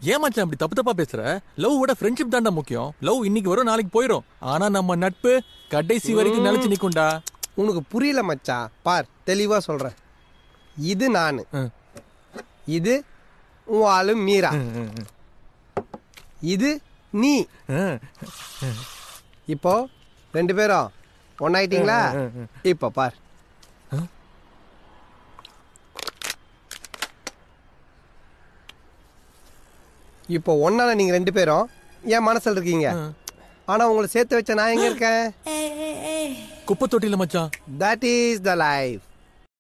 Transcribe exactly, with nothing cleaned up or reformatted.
ஏன் மச்சான் இப்படி தப்பு தப்பா பேசுற? லவ் விட ஃப்ரெண்ட்ஷிப் தான்டா முக்கியம். லவ் இன்னைக்கு வரும் நாளைக்கு போயிடும். ஆனா நம்ம நட்பு கடைசி வரைக்கும் நிலைச்சு நிக்கும்டா. உனக்கு புரியல மச்சான். பார் தெளிவா சொல்றேன். இது நானு, இது உன் ஆளு மீரா, இது நீ. இப்போ ரெண்டு பேரும் ஒன்னாயிட்டீங்களா? இப்ப பார், இப்போ ஒன்னால நீங்க ரெண்டு பேரும் என் மனசுல இருக்கீங்க. ஆனா உங்களை சேர்த்து வச்ச நான் எங்க இருக்கேன்? குப்பை தொட்டில மச்சான். That is the life.